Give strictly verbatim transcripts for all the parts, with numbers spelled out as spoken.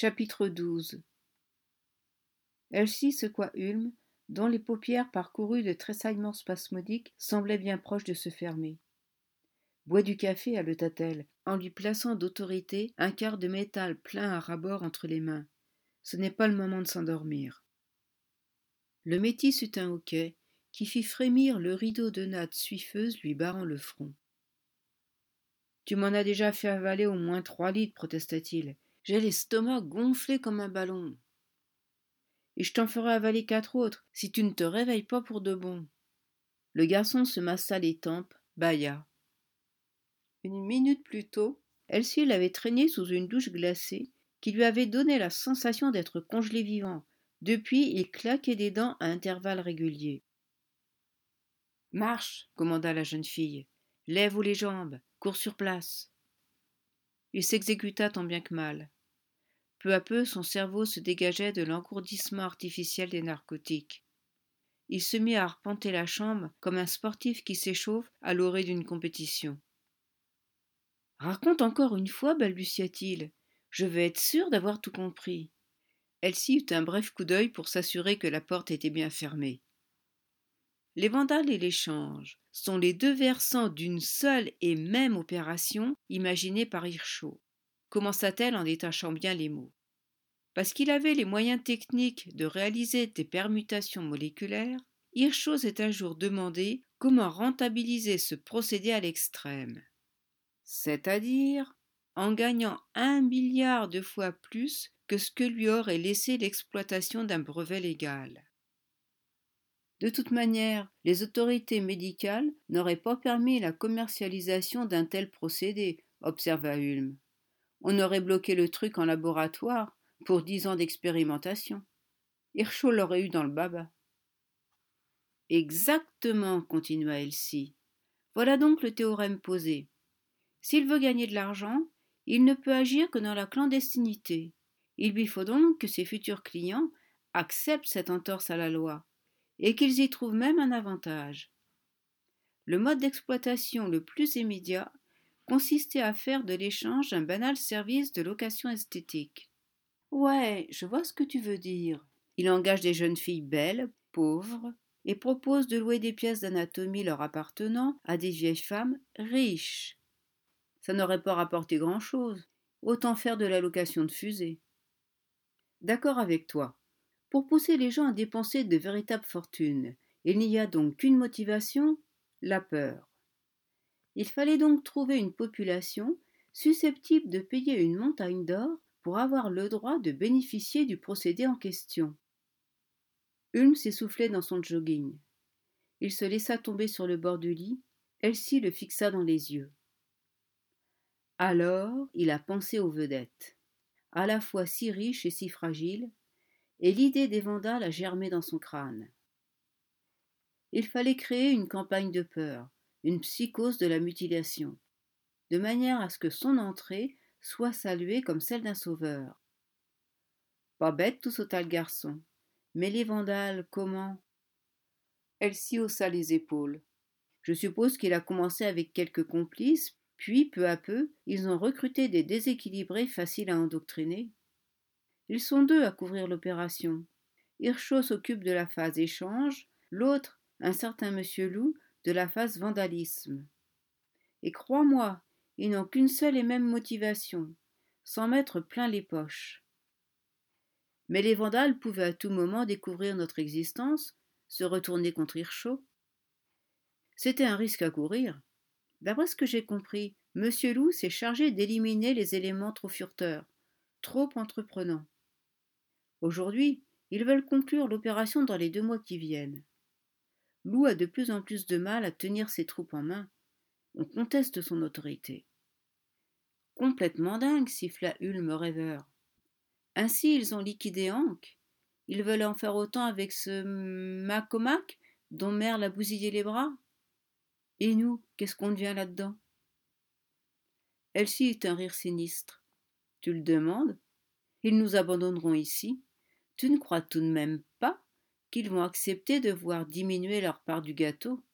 Chapitre douze. Elsie secoua Ulm, dont les paupières parcourues de tressaillements spasmodiques semblaient bien proches de se fermer. « Bois du café, haleta-t-elle, en lui plaçant d'autorité un quart de métal plein à ras-bord entre les mains. Ce n'est pas le moment de s'endormir. » Le métis eut un hoquet qui fit frémir le rideau de nattes suifeuses lui barrant le front. « Tu m'en as déjà fait avaler au moins trois litres, protesta-t-il. J'ai l'estomac gonflé comme un ballon. Et je t'en ferai avaler quatre autres, si tu ne te réveilles pas pour de bon. » Le garçon se massa les tempes, bâilla. Une minute plus tôt, Elsie l'avait traîné sous une douche glacée qui lui avait donné la sensation d'être congelé vivant. Depuis, il claquait des dents à intervalles réguliers. « Marche !» commanda la jeune fille. « Lève-vous les jambes, cours sur place. » Il s'exécuta tant bien que mal. Peu à peu, son cerveau se dégageait de l'engourdissement artificiel des narcotiques. Il se mit à arpenter la chambre comme un sportif qui s'échauffe à l'orée d'une compétition. « Raconte encore une fois, balbutia-t-il. Je veux être sûr d'avoir tout compris. » Elsie eut un bref coup d'œil pour s'assurer que la porte était bien fermée. Les vandales et l'échange sont les deux versants d'une seule et même opération imaginée par Hirschau, commença-t-elle en détachant bien les mots. Parce qu'il avait les moyens techniques de réaliser des permutations moléculaires, Hirschau s'est un jour demandé comment rentabiliser ce procédé à l'extrême. C'est-à-dire en gagnant un milliard de fois plus que ce que lui aurait laissé l'exploitation d'un brevet légal. De toute manière, les autorités médicales n'auraient pas permis la commercialisation d'un tel procédé, observa Ulm. On aurait bloqué le truc en laboratoire pour dix ans d'expérimentation. Hirschau l'aurait eu dans le baba. Exactement, continua Elsie. Voilà donc le théorème posé. S'il veut gagner de l'argent, il ne peut agir que dans la clandestinité. Il lui faut donc que ses futurs clients acceptent cette entorse à la loi, et qu'ils y trouvent même un avantage. Le mode d'exploitation le plus immédiat consistait à faire de l'échange un banal service de location esthétique. Ouais, je vois ce que tu veux dire. Il engage des jeunes filles belles, pauvres, et propose de louer des pièces d'anatomie leur appartenant à des vieilles femmes riches. Ça n'aurait pas rapporté grand-chose. Autant faire de la location de fusée. D'accord avec toi. Pour pousser les gens à dépenser de véritables fortunes, il n'y a donc qu'une motivation, la peur. Il fallait donc trouver une population susceptible de payer une montagne d'or pour avoir le droit de bénéficier du procédé en question. Ulm s'essoufflait dans son jogging. Il se laissa tomber sur le bord du lit. Elsie le fixa dans les yeux. Alors, il a pensé aux vedettes, à la fois si riches et si fragiles, et l'idée des vandales a germé dans son crâne. Il fallait créer une campagne de peur, une psychose de la mutilation, de manière à ce que son entrée soit saluée comme celle d'un sauveur. Pas bête, tout sauta le garçon. Mais les vandales, comment? Elsie haussa les épaules. Je suppose qu'il a commencé avec quelques complices, puis, peu à peu, ils ont recruté des déséquilibrés faciles à endoctriner. Ils sont deux à couvrir l'opération. Hirschau s'occupe de la phase échange, l'autre, un certain monsieur Loup, de la phase vandalisme. Et crois-moi, ils n'ont qu'une seule et même motivation, s'en mettre plein les poches. Mais les vandales pouvaient à tout moment découvrir notre existence, se retourner contre Hirschau. C'était un risque à courir. D'après ce que j'ai compris, monsieur Loup s'est chargé d'éliminer les éléments trop fureteurs, trop entreprenants. Aujourd'hui, ils veulent conclure l'opération dans les deux mois qui viennent. Loup a de plus en plus de mal à tenir ses troupes en main. On conteste son autorité. Complètement dingue, siffla Ulm rêveur. Ainsi, ils ont liquidé Hank. Ils veulent en faire autant avec ce Macomac dont Merle a bousillé les bras. Et nous, qu'est-ce qu'on devient là-dedans? Elsie eut un rire sinistre. Tu le demandes? Ils nous abandonneront ici. Tu ne crois tout de même pas qu'ils vont accepter de voir diminuer leur part du gâteau?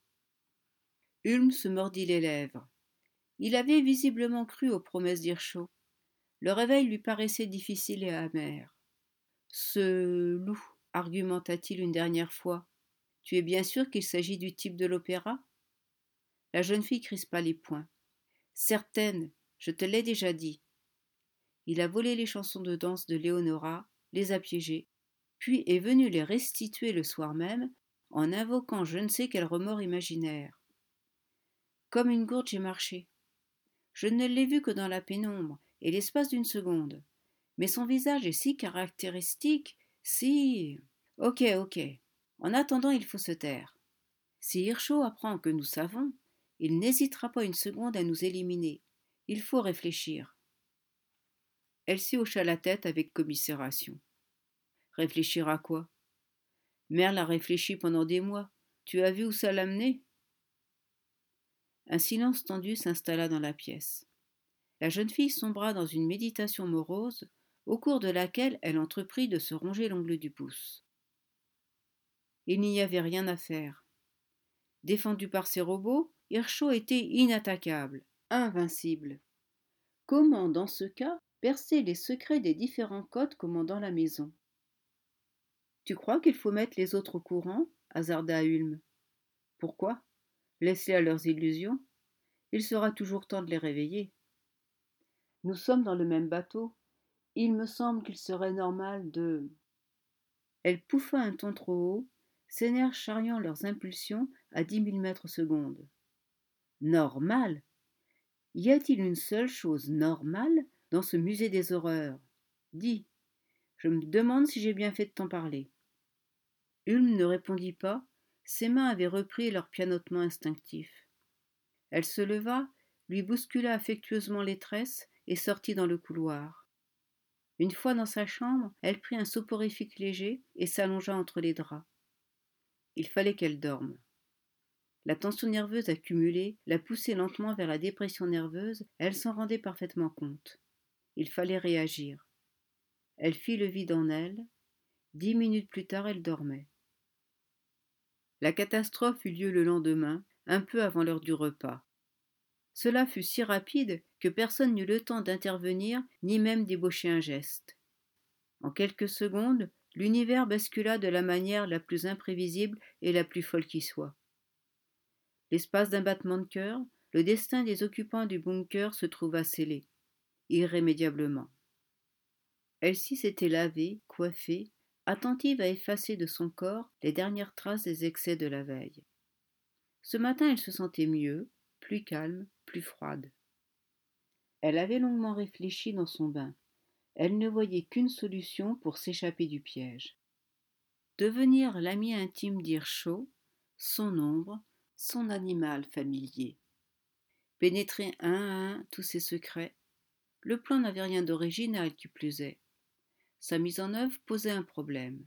Ulm se mordit les lèvres. Il avait visiblement cru aux promesses d'Hirschau. Le réveil lui paraissait difficile et amer. Ce loup, argumenta-t-il une dernière fois, tu es bien sûr qu'il s'agit du type de l'opéra? La jeune fille crispa les poings. Certaine, je te l'ai déjà dit. Il a volé les chansons de danse de Léonora, les a piégées, puis est venu les restituer le soir même en invoquant je ne sais quel remords imaginaire. Comme une gourde j'ai marché. Je ne l'ai vu que dans la pénombre et l'espace d'une seconde. Mais son visage est si caractéristique, si... Ok, ok. En attendant, il faut se taire. Si Hirschau apprend que nous savons, il n'hésitera pas une seconde à nous éliminer. Il faut réfléchir. Elsie hocha la tête avec commisération. Réfléchir à quoi? Merle a réfléchi pendant des mois. Tu as vu où ça l'a mené? Un silence tendu s'installa dans la pièce. La jeune fille sombra dans une méditation morose, au cours de laquelle elle entreprit de se ronger l'ongle du pouce. Il n'y avait rien à faire. Défendu par ses robots, Hirschau était inattaquable, invincible. Comment, dans ce cas, percer les secrets des différents codes commandant la maison? Tu crois qu'il faut mettre les autres au courant? Hasarda Hulme. Pourquoi? Laisse-les à leurs illusions. Il sera toujours temps de les réveiller. Nous sommes dans le même bateau. Il me semble qu'il serait normal de... Elle pouffa un ton trop haut, ses nerfs charriant leurs impulsions à dix mille mètres secondes. Normal? Y a-t-il une seule chose normale dans ce musée des horreurs? Dis, je me demande si j'ai bien fait de t'en parler. Hulme ne répondit pas, ses mains avaient repris leur pianotement instinctif. Elle se leva, lui bouscula affectueusement les tresses et sortit dans le couloir. Une fois dans sa chambre, elle prit un soporifique léger et s'allongea entre les draps. Il fallait qu'elle dorme. La tension nerveuse accumulée la poussait lentement vers la dépression nerveuse, elle s'en rendait parfaitement compte. Il fallait réagir. Elle fit le vide en elle. Dix minutes plus tard, elle dormait. La catastrophe eut lieu le lendemain, un peu avant l'heure du repas. Cela fut si rapide que personne n'eut le temps d'intervenir ni même d'ébaucher un geste. En quelques secondes, l'univers bascula de la manière la plus imprévisible et la plus folle qui soit. L'espace d'un battement de cœur, le destin des occupants du bunker se trouva scellé, irrémédiablement. Elsie s'était lavée, coiffée, attentive à effacer de son corps les dernières traces des excès de la veille. Ce matin, elle se sentait mieux, plus calme, plus froide. Elle avait longuement réfléchi dans son bain. Elle ne voyait qu'une solution pour s'échapper du piège. Devenir l'ami intime d'Hirschau, son ombre, son animal familier. Pénétrer un à un tous ses secrets. Le plan n'avait rien d'original qui plus est. Sa mise en œuvre posait un problème.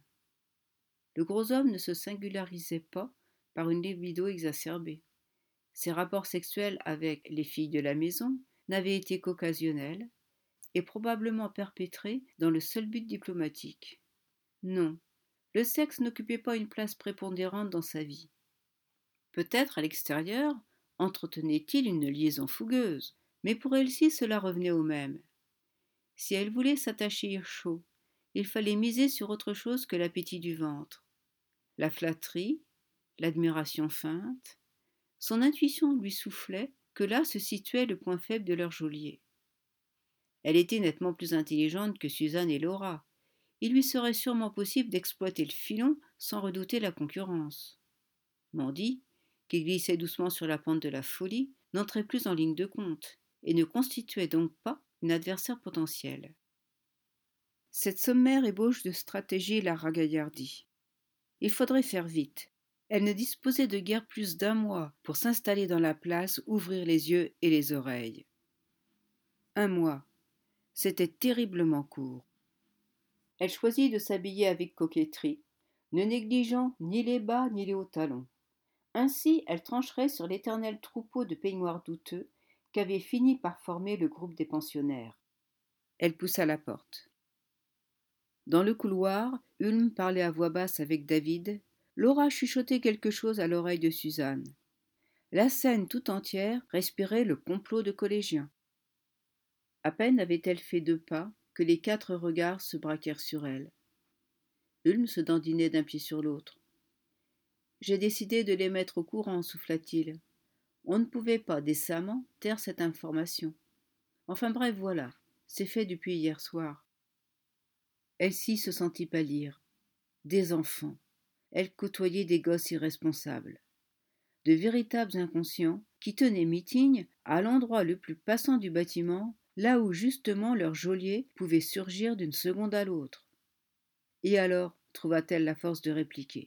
Le gros homme ne se singularisait pas par une libido exacerbée. Ses rapports sexuels avec les filles de la maison n'avaient été qu'occasionnels et probablement perpétrés dans le seul but diplomatique. Non, le sexe n'occupait pas une place prépondérante dans sa vie. Peut-être à l'extérieur entretenait-il une liaison fougueuse, mais pour Elsie cela revenait au même. Si elle voulait s'attacher Hirschau, il fallait miser sur autre chose que l'appétit du ventre. La flatterie, l'admiration feinte. Son intuition lui soufflait que là se situait le point faible de leur geôlier. Elle était nettement plus intelligente que Suzanne et Laura. Il lui serait sûrement possible d'exploiter le filon sans redouter la concurrence. Mandy, qui glissait doucement sur la pente de la folie, n'entrait plus en ligne de compte et ne constituait donc pas une adversaire potentielle. Cette sommaire ébauche de stratégie la ragaillardit. Il faudrait faire vite. Elle ne disposait de guère plus d'un mois pour s'installer dans la place, ouvrir les yeux et les oreilles. Un mois. C'était terriblement court. Elle choisit de s'habiller avec coquetterie, ne négligeant ni les bas ni les hauts talons. Ainsi, elle trancherait sur l'éternel troupeau de peignoirs douteux qu'avait fini par former le groupe des pensionnaires. Elle poussa la porte. Dans le couloir, Hulme parlait à voix basse avec David. Laura chuchotait quelque chose à l'oreille de Suzanne. La scène tout entière respirait le complot de collégiens. À peine avait-elle fait deux pas que les quatre regards se braquèrent sur elle. Ulm se dandinait d'un pied sur l'autre. J'ai décidé de les mettre au courant, souffla-t-il. On ne pouvait pas décemment taire cette information. Enfin bref, voilà, c'est fait depuis hier soir. Elsie se sentit pâlir. Des enfants. Elle côtoyait des gosses irresponsables. De véritables inconscients qui tenaient meeting à l'endroit le plus passant du bâtiment, là où justement leur geôlier pouvait surgir d'une seconde à l'autre. Et alors, trouva-t-elle la force de répliquer.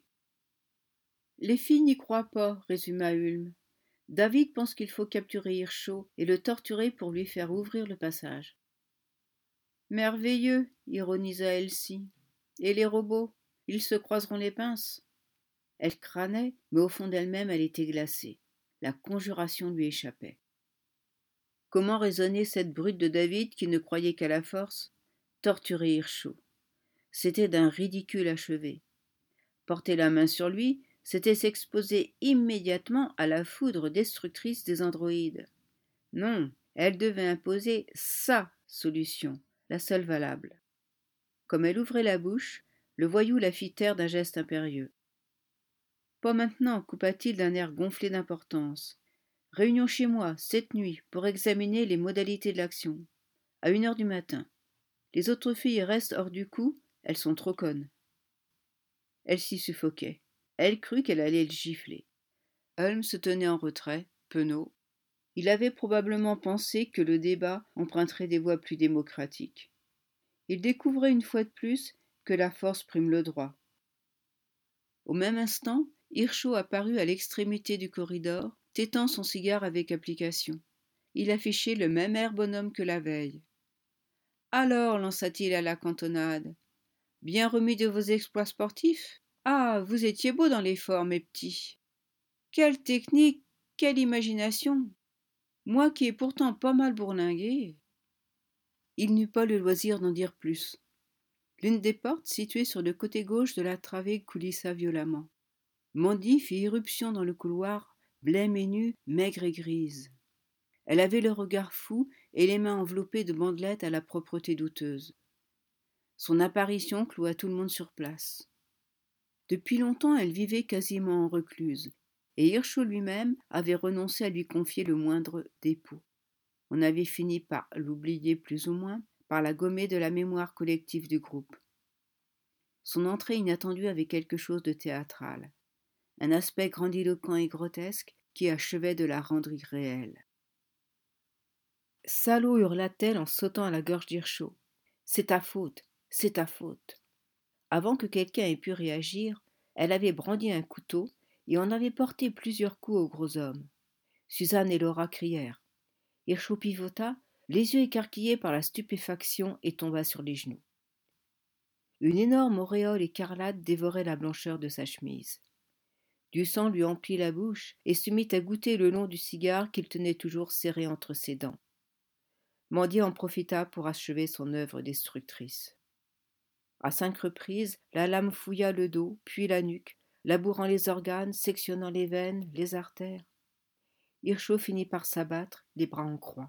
Les filles n'y croient pas, résuma Ulm. David pense qu'il faut capturer Hirschau et le torturer pour lui faire ouvrir le passage. Merveilleux, ironisa Elsie. Et les robots, ils se croiseront les pinces. Elle crânait, mais au fond d'elle-même elle était glacée. La conjuration lui échappait. Comment raisonner cette brute de David qui ne croyait qu'à la force? Torturer Hirschau. C'était d'un ridicule achevé. Porter la main sur lui, c'était s'exposer immédiatement à la foudre destructrice des androïdes. Non, elle devait imposer sa solution, la seule valable. Comme elle ouvrait la bouche, le voyou la fit taire d'un geste impérieux. Pas maintenant, coupa-t-il d'un air gonflé d'importance. Réunion chez moi, cette nuit, pour examiner les modalités de l'action. À une heure du matin. Les autres filles restent hors du coup, elles sont trop connes. Elle s'y suffoquait. Elle crut qu'elle allait le gifler. Holmes se tenait en retrait, penaud. Il avait probablement pensé que le débat emprunterait des voies plus démocratiques. Il découvrait une fois de plus que la force prime le droit. Au même instant, Hirschau apparut à l'extrémité du corridor, tétant son cigare avec application. Il affichait le même air bonhomme que la veille. « Alors, lança-t-il à la cantonade, bien remis de vos exploits sportifs? Ah, vous étiez beaux dans l'effort, mes petits. Quelle technique, quelle imagination! Moi qui ai pourtant pas mal bourlingué. » Il n'eut pas le loisir d'en dire plus. L'une des portes, située sur le côté gauche de la travée, coulissa violemment. Mandy fit irruption dans le couloir, blême et nue, maigre et grise. Elle avait le regard fou et les mains enveloppées de bandelettes à la propreté douteuse. Son apparition cloua tout le monde sur place. Depuis longtemps, elle vivait quasiment en recluse, et Hirschau lui-même avait renoncé à lui confier le moindre dépôt. On avait fini par l'oublier plus ou moins, par la gommer de la mémoire collective du groupe. Son entrée inattendue avait quelque chose de théâtral, un aspect grandiloquent et grotesque qui achevait de la rendre irréelle. « Salaud !» hurla-t-elle en sautant à la gorge d'Hirschau. « C'est ta faute, c'est ta faute !» Avant que quelqu'un ait pu réagir, elle avait brandi un couteau et en avait porté plusieurs coups au gros homme. Suzanne et Laura crièrent. Hirschau pivota, les yeux écarquillés par la stupéfaction, et tomba sur les genoux. Une énorme auréole écarlate dévorait la blancheur de sa chemise. Du sang lui emplit la bouche et se mit à goûter le long du cigare qu'il tenait toujours serré entre ses dents. Mandy en profita pour achever son œuvre destructrice. À cinq reprises, la lame fouilla le dos, puis la nuque, labourant les organes, sectionnant les veines, les artères. Hirschau finit par s'abattre, les bras en croix.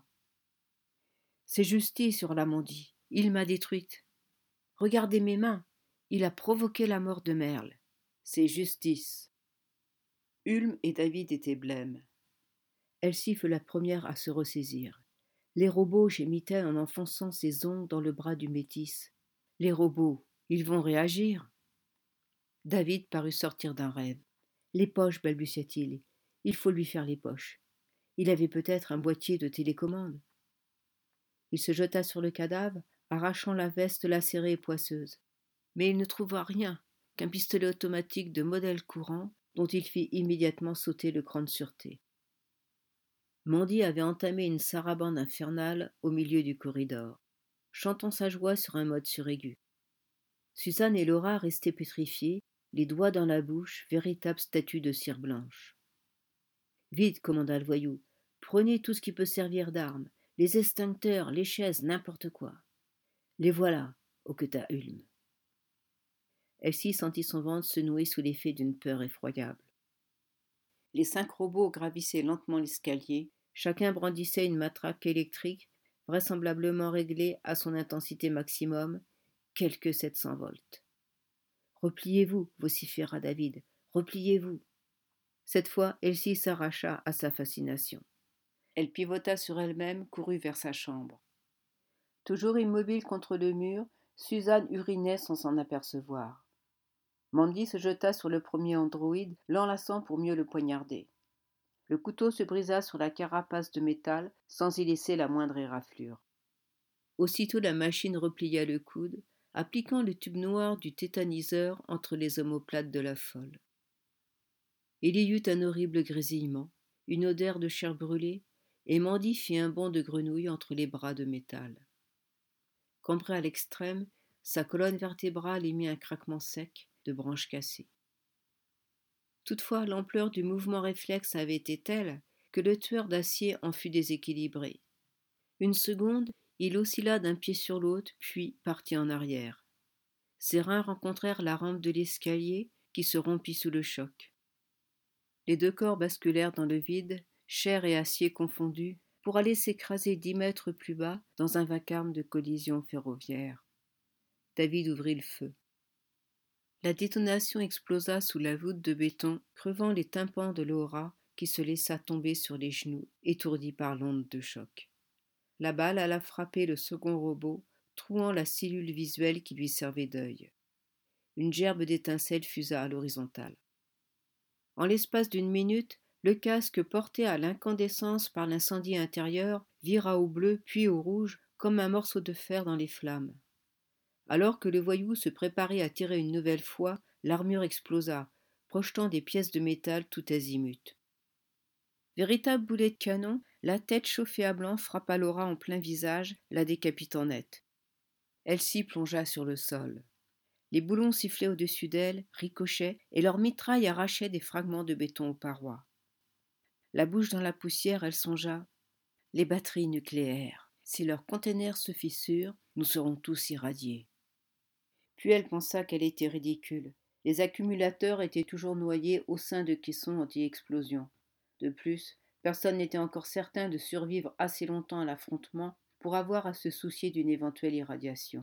« C'est justice, hurla Mandy. Il m'a détruite. Regardez mes mains. Il a provoqué la mort de Merle. C'est justice. » Ulm et David étaient blêmes. Elsie fut la première à se ressaisir. Les robots, gémit-elle en enfonçant ses ongles dans le bras du métis. Les robots, ils vont réagir. David parut sortir d'un rêve. Les poches, balbutia-t-il. Il faut lui faire les poches. Il avait peut-être un boîtier de télécommande. Il se jeta sur le cadavre, arrachant la veste lacérée et poisseuse. Mais il ne trouva rien qu'un pistolet automatique de modèle courant dont il fit immédiatement sauter le cran de sûreté. Mandy avait entamé une sarabande infernale au milieu du corridor, chantant sa joie sur un mode suraigu. Suzanne et Laura restaient pétrifiées, les doigts dans la bouche, véritables statues de cire blanche. « Vite !» commanda le voyou. « Prenez tout ce qui peut servir d'arme, les extincteurs, les chaises, n'importe quoi. » « Les voilà !» hoqueta Ulm. Elsie sentit son ventre se nouer sous l'effet d'une peur effroyable. Les cinq robots gravissaient lentement l'escalier, chacun brandissait une matraque électrique, vraisemblablement réglé à son intensité maximum, quelque sept cents volts. « Repliez-vous, vociféra David, repliez-vous. » Cette fois, Elsie s'arracha à sa fascination. Elle pivota sur elle-même, courut vers sa chambre. Toujours immobile contre le mur, Suzanne urinait sans s'en apercevoir. Mandy se jeta sur le premier androïde, l'enlaçant pour mieux le poignarder. Le couteau se brisa sur la carapace de métal sans y laisser la moindre éraflure. Aussitôt la machine replia le coude, appliquant le tube noir du tétaniseur entre les omoplates de la folle. Il y eut un horrible grésillement, une odeur de chair brûlée, et Mandy fit un bond de grenouille entre les bras de métal. Cambré à l'extrême, sa colonne vertébrale émit un craquement sec de branches cassées. Toutefois, l'ampleur du mouvement réflexe avait été telle que le tueur d'acier en fut déséquilibré. Une seconde, il oscilla d'un pied sur l'autre, puis partit en arrière. Ses reins rencontrèrent la rampe de l'escalier qui se rompit sous le choc. Les deux corps basculèrent dans le vide, chair et acier confondus, pour aller s'écraser dix mètres plus bas dans un vacarme de collision ferroviaire. David ouvrit le feu. La détonation explosa sous la voûte de béton, crevant les tympans de Laura, qui se laissa tomber sur les genoux, étourdie par l'onde de choc. La balle alla frapper le second robot, trouant la cellule visuelle qui lui servait d'œil. Une gerbe d'étincelles fusa à l'horizontale. En l'espace d'une minute, le casque porté à l'incandescence par l'incendie intérieur vira au bleu puis au rouge comme un morceau de fer dans les flammes. Alors que le voyou se préparait à tirer une nouvelle fois, l'armure explosa, projetant des pièces de métal tout azimut. Véritable boulet de canon, la tête chauffée à blanc frappa Laura en plein visage, la décapitant net. Elle s'y plongea sur le sol. Les boulons sifflaient au-dessus d'elle, ricochaient, et leur mitraille arrachait des fragments de béton aux parois. La bouche dans la poussière, elle songea « Les batteries nucléaires, si leur conteneur se fissure, nous serons tous irradiés. » Puis elle pensa qu'elle était ridicule. Les accumulateurs étaient toujours noyés au sein de caissons anti-explosion. De plus, personne n'était encore certain de survivre assez longtemps à l'affrontement pour avoir à se soucier d'une éventuelle irradiation.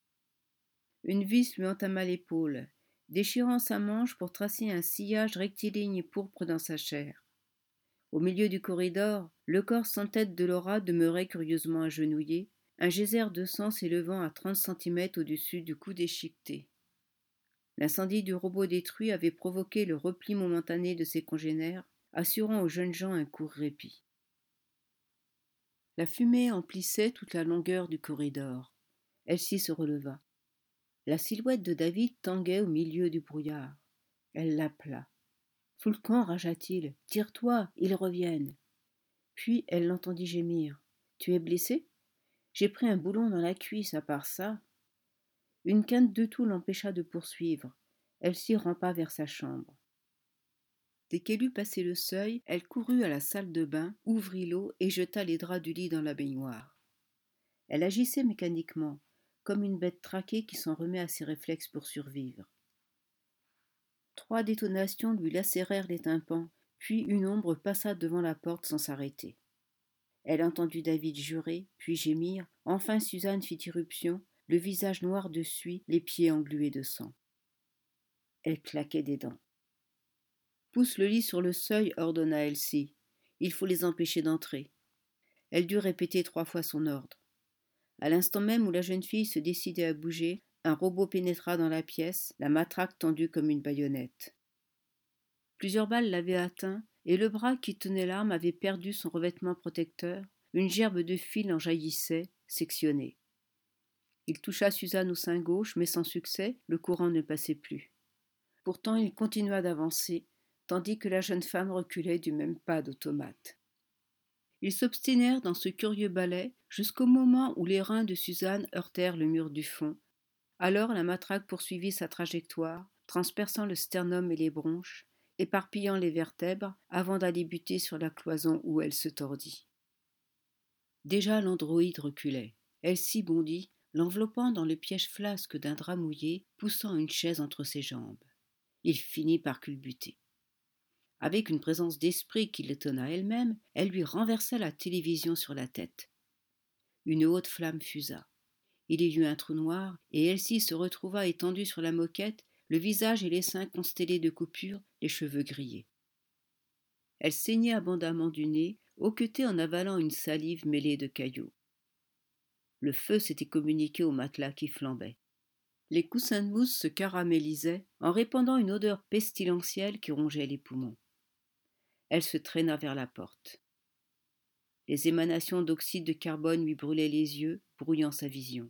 Une vis lui entama l'épaule, déchirant sa manche pour tracer un sillage rectiligne pourpre dans sa chair. Au milieu du corridor, le corps sans tête de Laura demeurait curieusement agenouillé, un geyser de sang s'élevant à trente centimètres au-dessus du cou déchiqueté. L'incendie du robot détruit avait provoqué le repli momentané de ses congénères, assurant aux jeunes gens un court répit. La fumée emplissait toute la longueur du corridor. Elsie se releva. La silhouette de David tanguait au milieu du brouillard. Elle l'appela. « Fous le camp, ragea-t-il. Tire-toi, ils reviennent. » Puis elle l'entendit gémir. « Tu es blessé ? J'ai pris un boulon dans la cuisse, à part ça. » Une quinte de toux l'empêcha de poursuivre. Elle s'y rampa vers sa chambre. Dès qu'elle eut passé le seuil, elle courut à la salle de bain, ouvrit l'eau et jeta les draps du lit dans la baignoire. Elle agissait mécaniquement, comme une bête traquée qui s'en remet à ses réflexes pour survivre. Trois détonations lui lacérèrent les tympans, puis une ombre passa devant la porte sans s'arrêter. Elle entendit David jurer, puis gémir. Enfin Suzanne fit irruption, le visage noir de suie, les pieds englués de sang. Elle claquait des dents. « Pousse le lit sur le seuil, ordonna Elsie. Il faut les empêcher d'entrer. » Elle dut répéter trois fois son ordre. À l'instant même où la jeune fille se décidait à bouger, un robot pénétra dans la pièce, la matraque tendue comme une baïonnette. Plusieurs balles l'avaient atteint, et le bras qui tenait l'arme avait perdu son revêtement protecteur. Une gerbe de fil en jaillissait, sectionnée. Il toucha Suzanne au sein gauche, mais sans succès, le courant ne passait plus. Pourtant, il continua d'avancer, tandis que la jeune femme reculait du même pas d'automate. Ils s'obstinèrent dans ce curieux ballet jusqu'au moment où les reins de Suzanne heurtèrent le mur du fond. Alors la matraque poursuivit sa trajectoire, transperçant le sternum et les bronches, éparpillant les vertèbres avant d'aller buter sur la cloison où elle se tordit. Déjà l'androïde reculait. Elsie bondit, l'enveloppant dans le piège flasque d'un drap mouillé, poussant une chaise entre ses jambes. Il finit par culbuter. Avec une présence d'esprit qui l'étonna elle-même, elle lui renversa la télévision sur la tête. Une haute flamme fusa. Il y eut un trou noir, et Elsie se retrouva étendue sur la moquette, le visage et les seins constellés de coupures, les cheveux grillés. Elle saignait abondamment du nez, hoquetée en avalant une salive mêlée de cailloux. Le feu s'était communiqué au matelas qui flambait. Les coussins de mousse se caramélisaient en répandant une odeur pestilentielle qui rongeait les poumons. Elle se traîna vers la porte. Les émanations d'oxyde de carbone lui brûlaient les yeux, brouillant sa vision.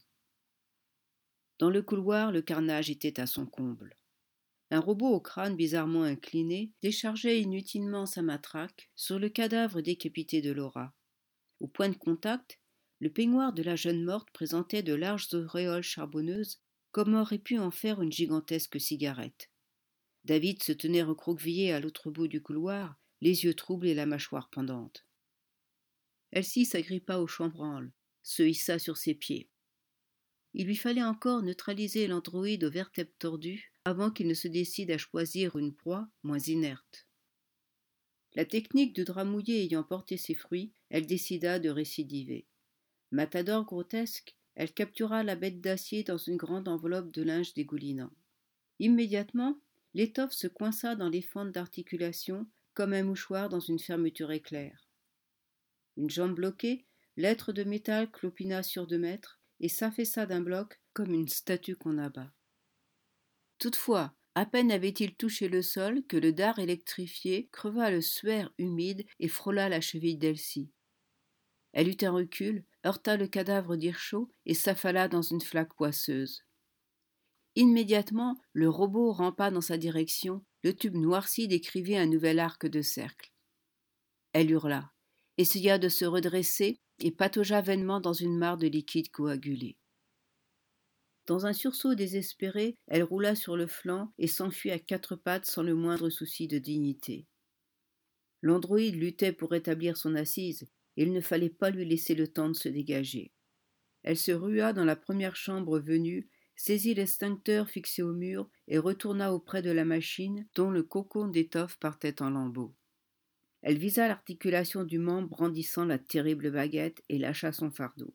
Dans le couloir, le carnage était à son comble. Un robot au crâne bizarrement incliné déchargeait inutilement sa matraque sur le cadavre décapité de Laura. Au point de contact, le peignoir de la jeune morte présentait de larges auréoles charbonneuses, comme aurait pu en faire une gigantesque cigarette. David se tenait recroquevillé à l'autre bout du couloir, les yeux troubles et la mâchoire pendante. Elsie s'agrippa au chambranle, se hissa sur ses pieds. Il lui fallait encore neutraliser l'androïde aux vertèbres tordues avant qu'il ne se décide à choisir une proie moins inerte. La technique de drap mouillé ayant porté ses fruits, elle décida de récidiver. Matador grotesque, elle captura la bête d'acier dans une grande enveloppe de linge dégoulinant. Immédiatement, l'étoffe se coinça dans les fentes d'articulation comme un mouchoir dans une fermeture éclair. Une jambe bloquée, l'être de métal clopina sur deux mètres et s'affaissa d'un bloc comme une statue qu'on abat. Toutefois, à peine avait-il touché le sol que le dard électrifié creva le suaire humide et frôla la cheville d'Elsie. Elle eut un recul, heurta le cadavre d'Hirschau et s'affala dans une flaque poisseuse. Immédiatement, le robot rampa dans sa direction, le tube noirci décrivit un nouvel arc de cercle. Elle hurla, essaya de se redresser et pataugea vainement dans une mare de liquide coagulé. Dans un sursaut désespéré, elle roula sur le flanc et s'enfuit à quatre pattes sans le moindre souci de dignité. L'androïde luttait pour rétablir son assise, et il ne fallait pas lui laisser le temps de se dégager. Elle se rua dans la première chambre venue, saisit l'extincteur fixé au mur et retourna auprès de la machine dont le cocon d'étoffe partait en lambeaux. Elle visa l'articulation du membre brandissant la terrible baguette et lâcha son fardeau.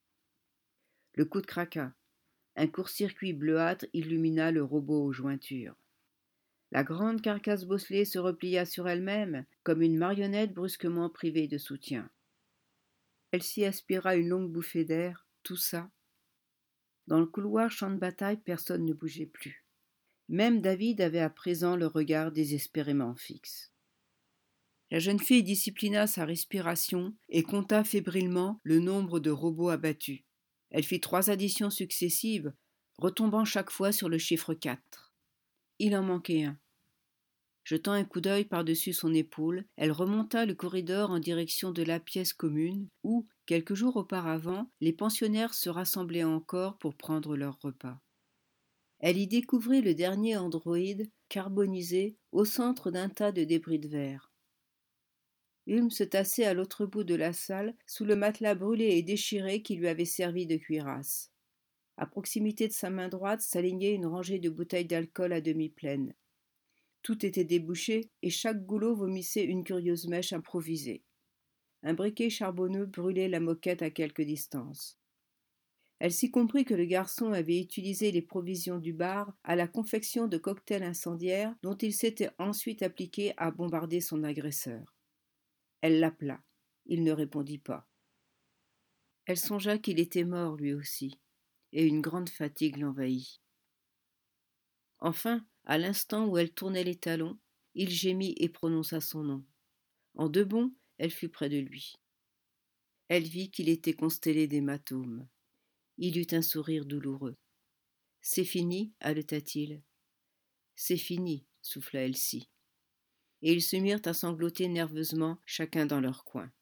Le coude craqua. Un court-circuit bleuâtre illumina le robot aux jointures. La grande carcasse bosselée se replia sur elle-même, comme une marionnette brusquement privée de soutien. Elle s'y aspira une longue bouffée d'air, toussa. Dans le couloir champ de bataille, personne ne bougeait plus. Même David avait à présent le regard désespérément fixe. La jeune fille disciplina sa respiration et compta fébrilement le nombre de robots abattus. Elle fit trois additions successives, retombant chaque fois sur le chiffre quatre. Il en manquait un. Jetant un coup d'œil par-dessus son épaule, elle remonta le corridor en direction de la pièce commune où, quelques jours auparavant, les pensionnaires se rassemblaient encore pour prendre leur repas. Elle y découvrit le dernier androïde, carbonisé, au centre d'un tas de débris de verre. Hulme se tassait à l'autre bout de la salle, sous le matelas brûlé et déchiré qui lui avait servi de cuirasse. À proximité de sa main droite s'alignait une rangée de bouteilles d'alcool à demi pleines. Tout était débouché et chaque goulot vomissait une curieuse mèche improvisée. Un briquet charbonneux brûlait la moquette à quelque distance. Elle s'y comprit que le garçon avait utilisé les provisions du bar à la confection de cocktails incendiaires dont il s'était ensuite appliqué à bombarder son agresseur. Elle l'appela. Il ne répondit pas. Elle songea qu'il était mort lui aussi, et une grande fatigue l'envahit. Enfin, à l'instant où elle tournait les talons, il gémit et prononça son nom. En deux bonds, elle fut près de lui. Elle vit qu'il était constellé d'hématomes. Il eut un sourire douloureux. « C'est fini » haleta-t-il. « C'est fini » souffla Elsie. Et ils se mirent à sangloter nerveusement, chacun dans leur coin.